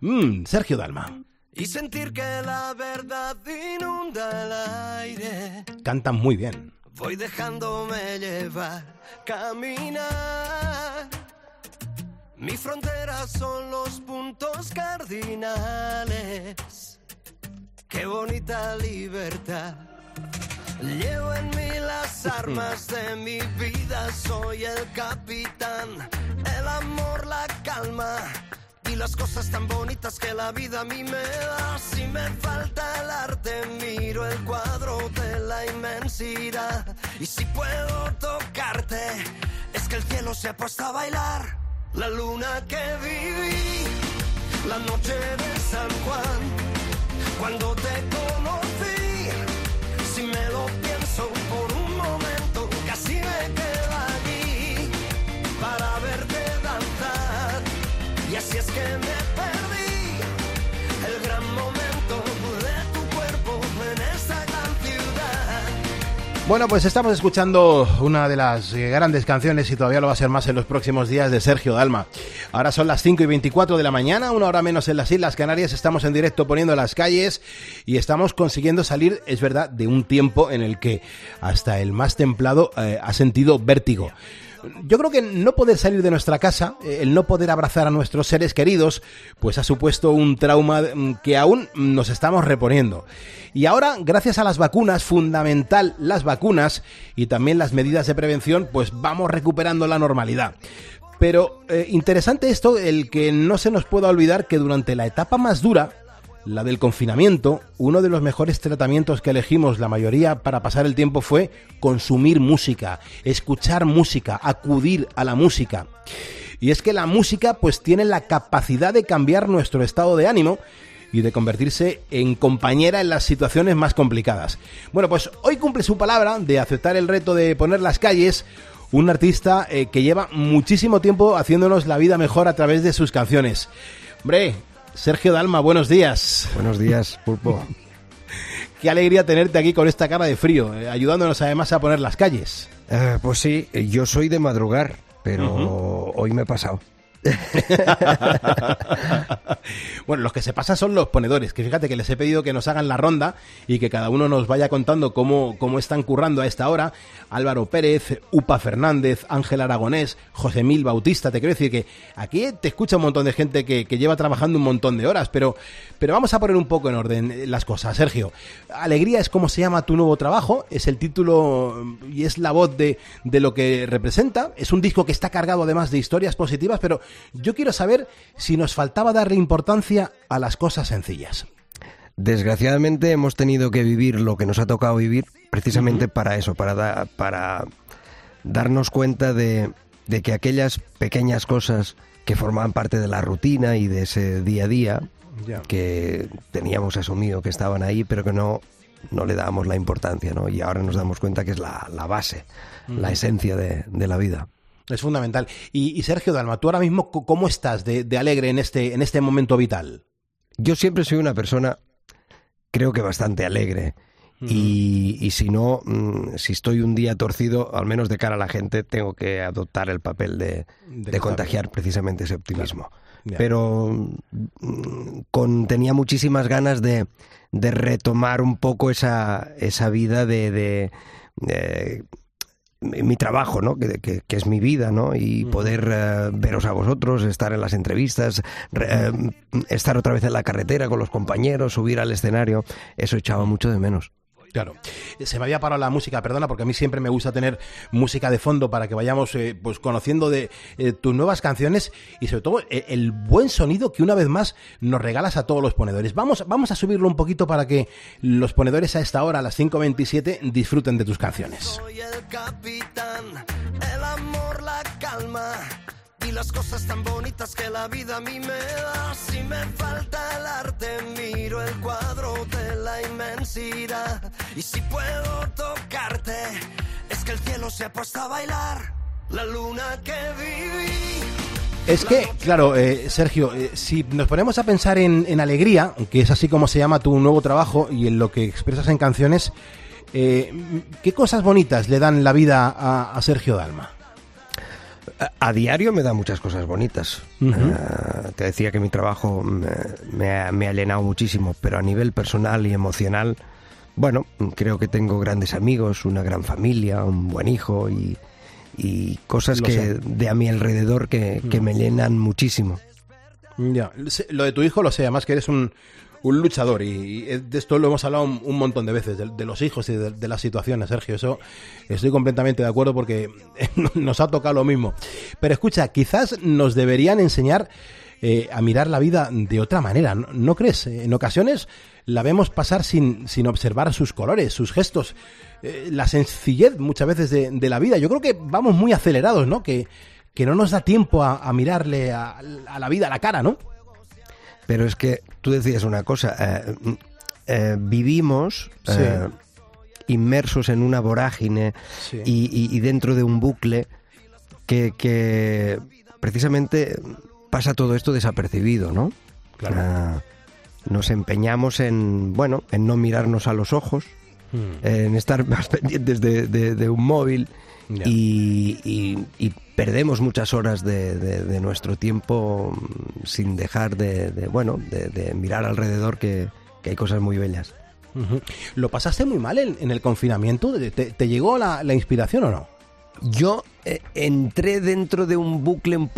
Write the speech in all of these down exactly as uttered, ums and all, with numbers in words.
Mmm, Sergio Dalma. Y sentir que la verdad inunda el aire. Cantan muy bien. Voy dejándome llevar, caminar. Mi frontera son los puntos cardinales. Qué bonita libertad. Llevo en mí las armas de mi vida. Soy el capitán. El amor, la calma. Y las cosas tan bonitas que la vida a mí me da. Si me falta el arte, miro el cuadro de la inmensidad. Y si puedo tocarte, es que el cielo se ha puesto a bailar. La luna que viví, la noche de San Juan, cuando te conocí, si me lo pienso por un momento, casi me quedo allí para verte danzar. Y así es que me perdí el gran momento de tu cuerpo en esta gran ciudad. Bueno, pues estamos escuchando una de las grandes canciones, y todavía lo va a ser más en los próximos días, de Sergio Dalma. Ahora son las cinco y veinticuatro de la mañana, una hora menos en las Islas Canarias. Estamos en directo poniendo las calles y estamos consiguiendo salir, es verdad, de un tiempo en el que hasta el más templado eh, ha sentido vértigo. Yo creo que no poder salir de nuestra casa, el no poder abrazar a nuestros seres queridos, pues ha supuesto un trauma que aún nos estamos reponiendo. Y ahora, gracias a las vacunas, fundamental las vacunas y también las medidas de prevención, pues vamos recuperando la normalidad. Pero eh, interesante esto, el que no se nos pueda olvidar que durante la etapa más dura, la del confinamiento, uno de los mejores tratamientos que elegimos la mayoría para pasar el tiempo fue consumir música, escuchar música, acudir a la música. Y es que la música pues tiene la capacidad de cambiar nuestro estado de ánimo y de convertirse en compañera en las situaciones más complicadas. Bueno, pues hoy cumple su palabra de aceptar el reto de poner las calles, un artista eh, que lleva muchísimo tiempo haciéndonos la vida mejor a través de sus canciones. Hombre, Sergio Dalma, buenos días. Buenos días, Pulpo. Qué alegría tenerte aquí con esta cara de frío, eh, ayudándonos además a poner las calles. Uh, pues sí, yo soy de madrugar, pero uh-huh. hoy me he pasado. Bueno, los que se pasan son los ponedores, que fíjate que les he pedido que nos hagan la ronda y que cada uno nos vaya contando cómo, cómo están currando a esta hora. Álvaro Pérez, Upa Fernández, Ángel Aragonés, José Mil Bautista. Te quiero decir que aquí te escucha un montón de gente que, que lleva trabajando un montón de horas, pero, pero vamos a poner un poco en orden las cosas. Sergio, Alegría es como se llama tu nuevo trabajo, es el título y es la voz de, de lo que representa. Es un disco que está cargado además de historias positivas, pero yo quiero saber si nos faltaba darle importancia a las cosas sencillas. Desgraciadamente hemos tenido que vivir lo que nos ha tocado vivir precisamente uh-huh. para eso, para, da, para darnos cuenta de, de que aquellas pequeñas cosas que formaban parte de la rutina y de ese día a día, yeah. que teníamos asumido que estaban ahí, pero que no, no le dábamos la importancia, ¿no? Y ahora nos damos cuenta que es la, la base, uh-huh. la esencia de, de la vida. Es fundamental. Y, y Sergio Dalma, ¿tú ahora mismo cómo estás de, de alegre en este, en este momento vital? Yo siempre soy una persona, creo que bastante alegre. Uh-huh. Y, y si no, mmm, si estoy un día torcido, al menos de cara a la gente, tengo que adoptar el papel de, de, de contagiar precisamente ese optimismo. Claro. Pero mmm, con, tenía muchísimas ganas de, de retomar un poco esa, esa vida de... de, de mi trabajo, ¿no? Que, que, que es mi vida, ¿no? Y poder uh, veros a vosotros, estar en las entrevistas, re, uh, estar otra vez en la carretera con los compañeros, subir al escenario, eso echaba mucho de menos. Claro, se me había parado la música, perdona, porque a mí siempre me gusta tener música de fondo para que vayamos eh, pues conociendo de eh, tus nuevas canciones y sobre todo eh, el buen sonido que una vez más nos regalas a todos los ponedores. Vamos, vamos a subirlo un poquito para que los ponedores a esta hora, a las cinco veintisiete, disfruten de tus canciones. Soy el capitán, el amor, la calma y las cosas tan bonitas que la vida a mí me da. Si me falta el arte, miro el cuadro de la inmensidad. Y si puedo tocarte, es que el cielo se ha puesto a bailar. La luna que viví. Es que, claro, eh, Sergio, eh, si nos ponemos a pensar en, en Alegría, que es así como se llama tu nuevo trabajo y en lo que expresas en canciones, eh, ¿qué cosas bonitas le dan la vida a, a Sergio Dalma? A, a diario me da muchas cosas bonitas. Uh-huh. Uh, te decía que mi trabajo me, me, ha, me ha llenado muchísimo, pero a nivel personal y emocional, bueno, creo que tengo grandes amigos, una gran familia, un buen hijo y, y cosas lo que sé. de a mi alrededor que, uh-huh. que me llenan muchísimo. Ya, lo de tu hijo lo sé, además que eres un, un luchador y, y de esto lo hemos hablado un, un montón de veces, de, de los hijos y de, de las situaciones, Sergio, eso estoy completamente de acuerdo porque nos ha tocado lo mismo. Pero escucha, quizás nos deberían enseñar eh, a mirar la vida de otra manera, ¿no, ¿no crees? En ocasiones la vemos pasar sin, sin observar sus colores, sus gestos, eh, la sencillez muchas veces de, de la vida. Yo creo que vamos muy acelerados, ¿no? Que que no nos da tiempo a, a mirarle a, a la vida a la cara, ¿no? Pero es que tú decías una cosa, eh, eh, vivimos sí. eh, inmersos en una vorágine sí. y, y, y dentro de un bucle que, que precisamente pasa todo esto desapercibido, ¿no? Claro. Eh, nos empeñamos en, bueno, en no mirarnos a los ojos, hmm. en estar más pendientes de, de, de un móvil y, y, y perdemos muchas horas de, de, de nuestro tiempo sin dejar de, de bueno, de, de mirar alrededor que, que hay cosas muy bellas. Uh-huh. ¿Lo pasaste muy mal en, en el confinamiento? ¿Te, te llegó la, la inspiración o no? Yo eh, entré dentro de un bucle un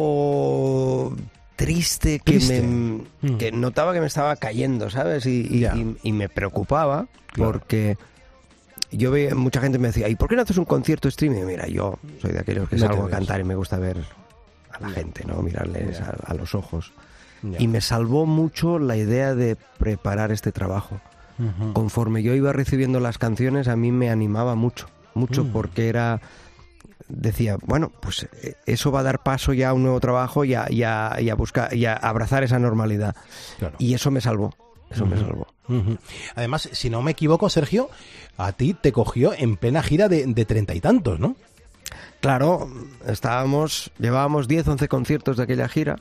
poco triste que, ¿Triste? Me, mm. que notaba que me estaba cayendo, ¿sabes? Y, y, y, y me preocupaba claro. porque yo veía, mucha gente me decía, ¿y por qué no haces un concierto streaming? Mira, yo soy de aquellos que no salgo a cantar y me gusta ver a la gente, ¿no? Mirarles a, a los ojos. Ya. Y me salvó mucho la idea de preparar este trabajo. Uh-huh. Conforme yo iba recibiendo las canciones, a mí me animaba mucho, mucho uh. porque era... Decía, bueno, pues eso va a dar paso ya a un nuevo trabajo y a, y a, y a buscar y a abrazar esa normalidad. Claro. Y eso me salvó, eso uh-huh. me salvó. Uh-huh. Además, si no me equivoco, Sergio, a ti te cogió en plena gira de, de treinta y tantos, ¿no? Claro, estábamos, llevábamos diez, once conciertos de aquella gira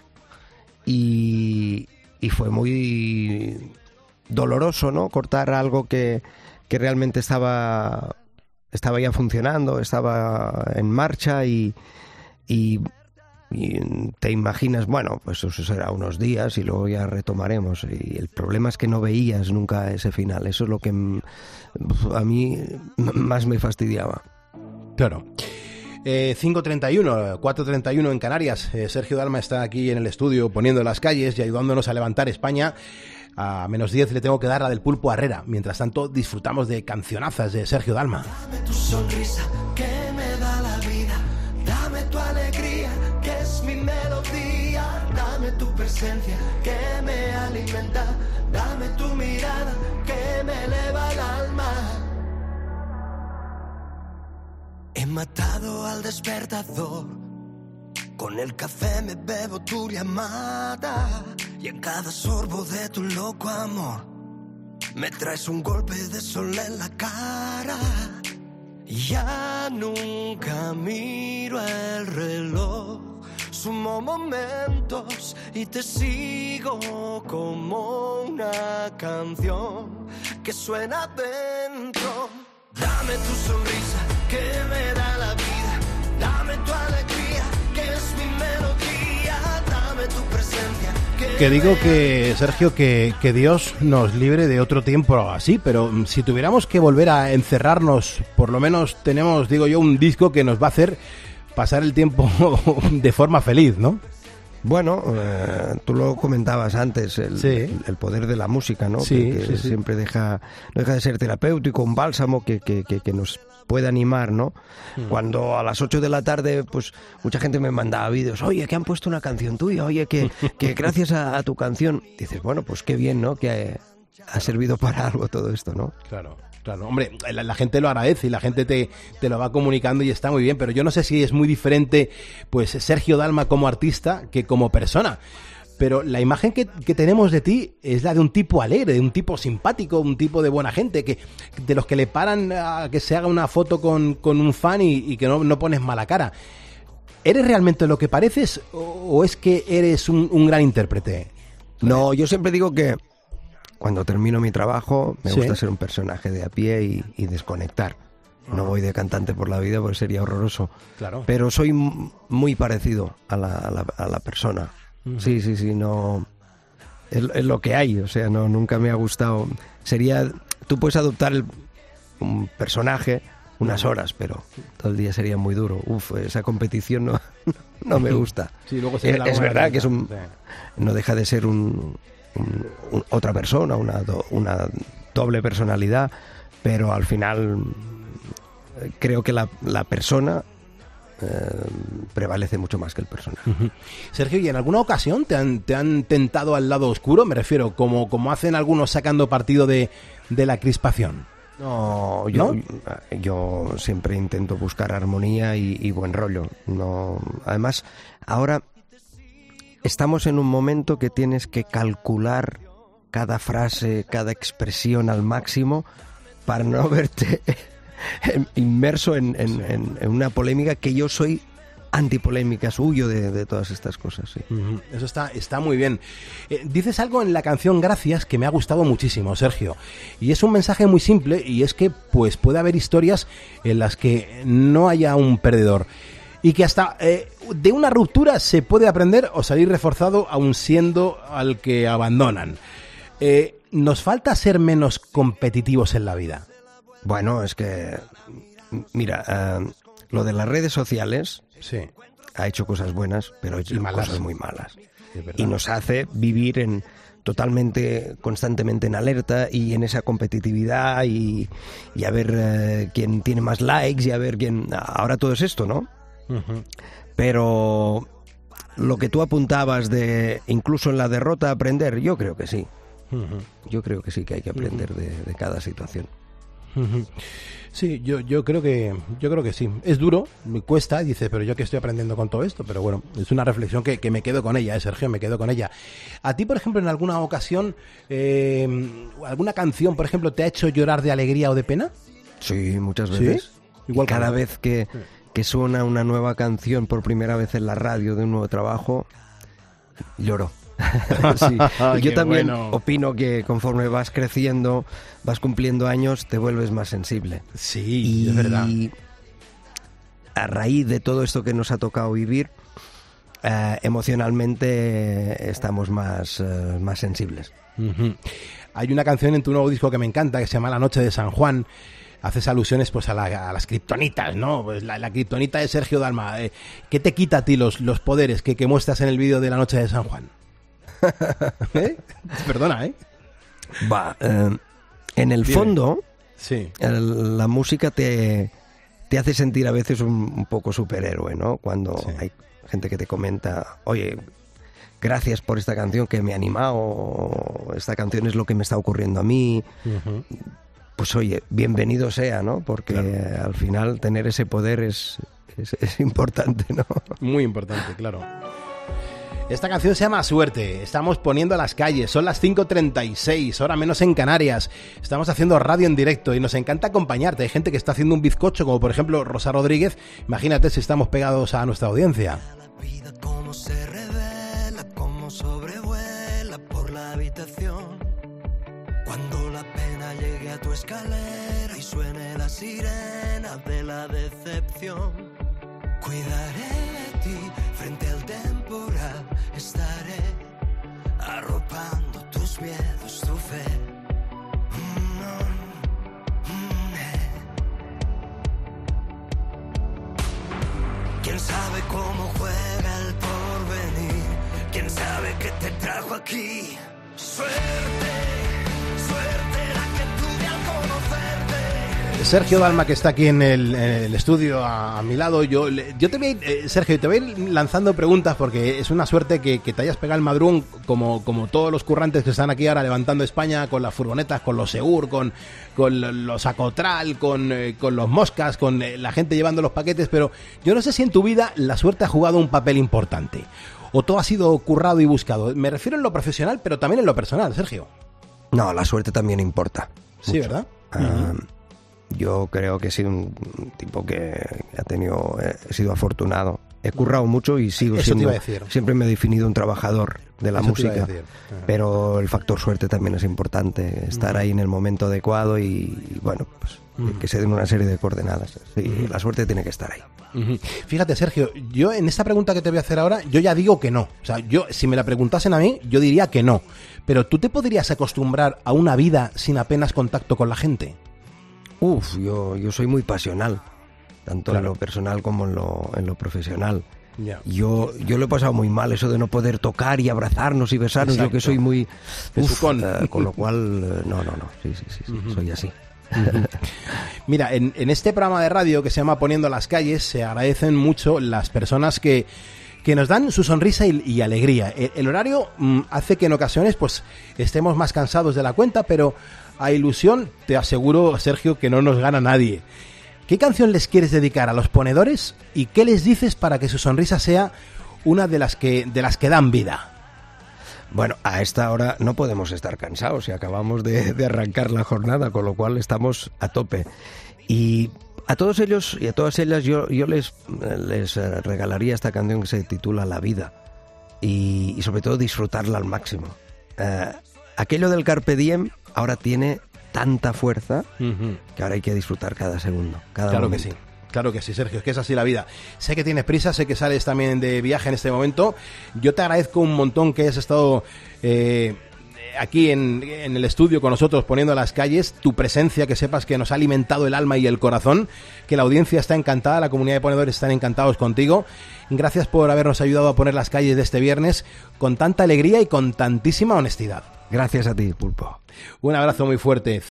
y, y fue muy doloroso, ¿no? Cortar algo que, que realmente estaba... estaba ya funcionando, estaba en marcha y, y, y te imaginas, bueno, pues eso será unos días y luego ya retomaremos. Y el problema es que no veías nunca ese final. Eso es lo que a mí más me fastidiaba. Claro. Eh, cinco treinta y uno, cuatro treinta y uno en Canarias. Eh, Sergio Dalma está aquí en el estudio poniendo las calles y ayudándonos a levantar España. A menos diez le tengo que dar la del Pulpo Herrera. Mientras tanto, disfrutamos de cancionazas de Sergio Dalma. Dame tu sonrisa, que me da la vida. Dame tu alegría, que es mi melodía. Dame tu presencia, que me alimenta. Dame tu mirada, que me eleva el alma. He matado al despertador. Con el café me bebo tu llamada. Y en cada sorbo de tu loco amor me traes un golpe de sol en la cara. Ya nunca miro el reloj. Sumo momentos y te sigo como una canción que suena dentro. Dame tu sonrisa que me da la vida. Dame tu alegría que es mi melodía. Dame tu presencia. Que digo que, Sergio, que, que Dios nos libre de otro tiempo así, pero si tuviéramos que volver a encerrarnos, por lo menos tenemos, digo yo, un disco que nos va a hacer pasar el tiempo de forma feliz, ¿no? Bueno, eh, tú lo comentabas antes, el, sí. el, el poder de la música, ¿no? Sí, que, que sí, sí. siempre deja, no deja de ser terapéutico, un bálsamo que, que, que, que nos puede animar, ¿no? Mm. Cuando a las ocho de la tarde, pues mucha gente me mandaba vídeos, oye, que han puesto una canción tuya, oye, que, que gracias a, a tu canción, dices, bueno, pues qué bien, ¿no? Que ha, ha servido para algo todo esto, ¿no? Claro. Claro, hombre, la, la gente lo agradece y la gente te, te lo va comunicando y está muy bien, pero yo no sé si es muy diferente, pues, Sergio Dalma como artista que como persona. Pero la imagen que, que tenemos de ti es la de un tipo alegre, de un tipo simpático, un tipo de buena gente, que de los que le paran a que se haga una foto con, con un fan y, y que no, no pones mala cara. ¿Eres realmente lo que pareces o, o es que eres un, un gran intérprete? No, yo siempre digo que cuando termino mi trabajo me ¿Sí? gusta ser un personaje de a pie y, y desconectar. No voy de cantante por la vida porque sería horroroso. Claro. Pero soy m- muy parecido a la, a la, a la persona. Uh-huh. Sí, sí, sí, no... Es, es lo que hay, o sea, no nunca me ha gustado. Sería... Tú puedes adoptar el, un personaje unas horas, pero todo el día sería muy duro. Uf, esa competición no, no me gusta. Sí, luego se ve la es verdad que es un... Sí. No deja de ser un, un, un, otra persona, una, do, una doble personalidad, pero al final creo que la, la persona eh, prevalece mucho más que el personaje. Uh-huh. Sergio, ¿y en alguna ocasión te han, te han tentado al lado oscuro? Me refiero, como, como hacen algunos sacando partido de, de la crispación. No, yo, ¿No? yo siempre intento buscar armonía y, y buen rollo. No, además, ahora estamos en un momento que tienes que calcular cada frase, cada expresión al máximo para no verte inmerso en, en, en, en una polémica, que yo soy antipolémicas, huyo de, de todas estas cosas. Sí. Uh-huh. Eso está, está muy bien. Eh, dices algo en la canción Gracias que me ha gustado muchísimo, Sergio, y es un mensaje muy simple, y es que pues puede haber historias en las que no haya un perdedor, y que hasta eh, de una ruptura se puede aprender o salir reforzado aun siendo al que abandonan. Eh, ¿Nos falta ser menos competitivos en la vida? Bueno, es que, mira, uh, lo de las redes sociales sí. ha hecho cosas buenas, pero ha hecho malas. cosas muy malas. Sí, y nos hace vivir en totalmente, constantemente en alerta y en esa competitividad y, y a ver uh, quién tiene más likes y a ver quién... Ahora todo es esto, ¿no? Uh-huh. Pero lo que tú apuntabas de incluso en la derrota aprender, yo creo que sí. Uh-huh. Yo creo que sí que hay que aprender uh-huh. de, de cada situación. Uh-huh. Sí, yo, yo creo que yo creo que sí. Es duro, me cuesta, dice, pero yo que estoy aprendiendo con todo esto, pero bueno, es una reflexión que, que me quedo con ella, ¿eh, Sergio? Me quedo con ella. ¿A ti, por ejemplo, en alguna ocasión, eh, alguna canción, por ejemplo, te ha hecho llorar de alegría o de pena? Sí, muchas veces. ¿Sí? Igual cada que... vez que, que suena una nueva canción por primera vez en la radio de un nuevo trabajo, lloro. Sí. Yo también bueno. opino que conforme vas creciendo, vas cumpliendo años, te vuelves más sensible. Sí, y es verdad. A raíz de todo esto que nos ha tocado vivir, eh, emocionalmente estamos más, eh, más sensibles. Uh-huh. Hay una canción en tu nuevo disco que me encanta, que se llama La Noche de San Juan. Haces alusiones pues a, la, a las kriptonitas, ¿no? Pues la, la kriptonita de Sergio Dalma. Eh, ¿Qué te quita a ti los, los poderes que, que muestras en el vídeo de La Noche de San Juan? ¿Eh? Perdona, ¿eh? Va, eh, en el Dime. fondo, sí. el, la música te, te hace sentir a veces un, un poco superhéroe, ¿no? Cuando sí. hay gente que te comenta, oye, gracias por esta canción que me ha animado, esta canción es lo que me está ocurriendo a mí. Uh-huh. Pues oye, bienvenido sea, ¿no? Porque claro. al final tener ese poder es, es, es importante, ¿no? Muy importante, claro. Esta canción se llama Suerte, estamos poniendo a las calles, son las cinco treinta y seis, hora menos en Canarias, estamos haciendo radio en directo y nos encanta acompañarte. Hay gente que está haciendo un bizcocho, como por ejemplo Rosa Rodríguez, imagínate si estamos pegados a nuestra audiencia. La vida como se revela, como sobrevuela por la habitación. Cuando la pena llegue a tu escalera y suene la sirena de la decepción, cuidaré de ti frente al temporal, estaré arropando tus miedos, tu fe. Mm, mm, eh. ¿Quién sabe cómo juega el porvenir? ¿Quién sabe qué te trajo aquí? Suerte. Sergio Dalma, que está aquí en el, en el estudio a, a mi lado, yo, yo te voy a ir, eh, Sergio, te voy a ir lanzando preguntas porque es una suerte que, que te hayas pegado el madrún como, como todos los currantes que están aquí ahora levantando España con las furgonetas, con los Segur, con, con los Acotral, con, eh, con los Moscas, con eh, la gente llevando los paquetes, pero yo no sé si en tu vida la suerte ha jugado un papel importante o todo ha sido currado y buscado. Me refiero en lo profesional, pero también en lo personal, Sergio. No, la suerte también importa. Sí, mucho. ¿verdad? Uh, uh-huh. Yo creo que he sido un tipo que ha tenido, he sido afortunado he currado mucho y sigo Eso siendo, te iba a decir. siempre me he definido un trabajador de la Eso te iba a música, decir. Ajá. pero el factor suerte también es importante, estar ahí en el momento adecuado y, y bueno, pues uh-huh. que se den una serie de coordenadas. Sí, uh-huh. La suerte tiene que estar ahí. Uh-huh. Fíjate, Sergio, yo en esta pregunta que te voy a hacer ahora, yo ya digo que no. O sea, yo si me la preguntasen a mí, yo diría que no. Pero ¿tú te podrías acostumbrar a una vida sin apenas contacto con la gente? Uf, yo, yo soy muy pasional, tanto claro. en lo personal como en lo, en lo profesional. Yeah. Yo, yo lo he pasado muy mal, eso de no poder tocar y abrazarnos y besarnos. Exacto. Yo que soy muy... Uf, uh, con lo cual, uh, no, no, no, sí, sí, sí, sí uh-huh. soy así. Uh-huh. Mira, en, en este programa de radio que se llama Poniendo las Calles, se agradecen mucho las personas que, que nos dan su sonrisa y, y alegría. El, el horario mm, hace que en ocasiones pues estemos más cansados de la cuenta, pero a ilusión te aseguro, Sergio, que no nos gana nadie. ¿Qué canción les quieres dedicar a los ponedores y qué les dices para que su sonrisa sea una de las que, de las que dan vida? Bueno, a esta hora no podemos estar cansados y acabamos de, de arrancar la jornada, con lo cual estamos a tope. Y a todos ellos y a todas ellas yo, yo les, les regalaría esta canción que se titula La Vida y, y sobre todo disfrutarla al máximo. Uh, aquello del Carpe Diem ahora tiene tanta fuerza uh-huh. que ahora hay que disfrutar cada segundo, cada claro momento. Que sí. Claro que sí, Sergio, es que es así la vida. Sé que tienes prisa, sé que sales también de viaje en este momento. Yo te agradezco un montón que hayas estado eh, aquí en, en el estudio con nosotros poniendo las calles, tu presencia, que sepas que nos ha alimentado el alma y el corazón, que la audiencia está encantada, la comunidad de ponedores están encantados contigo. Gracias por habernos ayudado a poner las calles de este viernes con tanta alegría y con tantísima honestidad. Gracias a ti, Pulpo. Un abrazo muy fuerte.